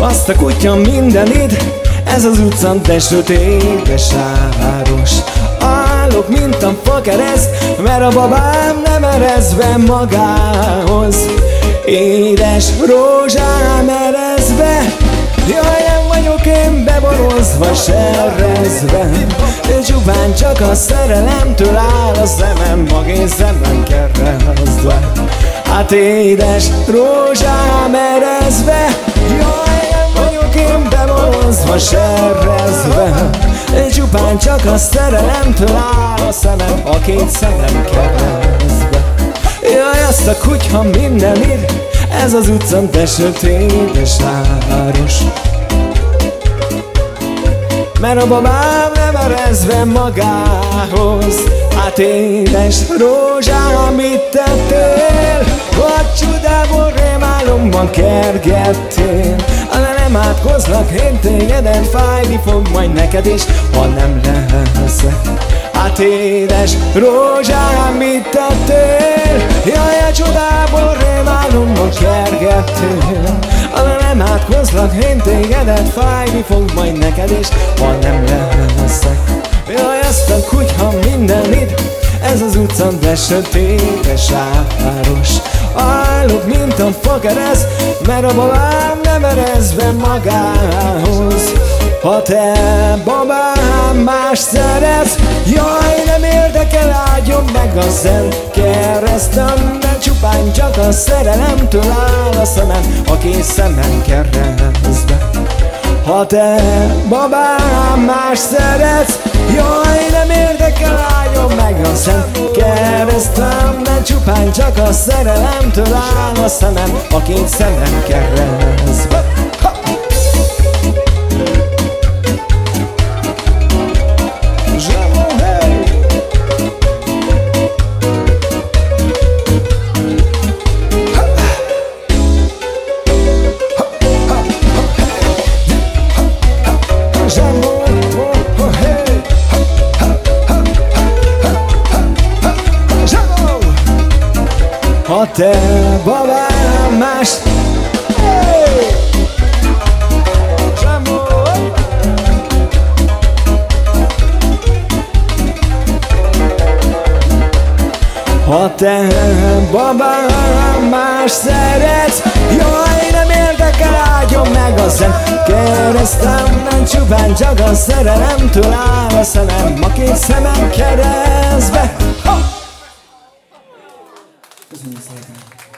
Azt a kutya mindenid, ez az utca, de sötét, de sáros. Állok, mint a fakereszt, mert a babám nem erezve magához. Édes rózsám erezve, jaj, nem vagyok én beborozva, serrezve. Csupán csak a szerelemtől áll a szemem, magészemben keresztve. Hát édes rózsám erezve, jaj, nem vagyok én beborozva, serrezve. Csupán csak a szerelemtől áll a szemem, a két szemem keresztbe. Jaj, azt a kutya mindenid, ez az utca, de sötét, de sáros. Mert a babám nem erezve magához. Hát édes rózsám, mit tettél? Vagy csodából rémálomban kergettél? De nem átkozlak én tégeden, fájni fog majd neked is, ha nem leszek. Hát édes rózsám, mit tettél? Jaj, a csodából rémálomban kergettél. De nem átkozlak én tégedet, fájni fog majd neked is, ha nem leszek. Jaj, ezt a kutya mindenid, ez az utca, de sötét, de sáros. Állok, mint a fakereszt, mert a babám nem erezve magához. Ha te, babám, más szeretsz, jaj, nem érdekel, áldjon meg a szent keresztem. De csupán csak a szerelemtől áll a szemem, a két szemem keresztbe. Ha te, babám, más szeretsz, jaj, nem érdekel, áldjon meg a szent keresztem. De csupán csak a szerelemtől áll a szemem, a két szemem keresztbe. Ha te, babám, más... Ha te, babám, más szeretsz, jaj, nem érdekel, áldjon meg a szent keresztem. Nem csupán csak a szerelemtől áll a szemem, a két szemem keresztbe. Köszönjük szépen!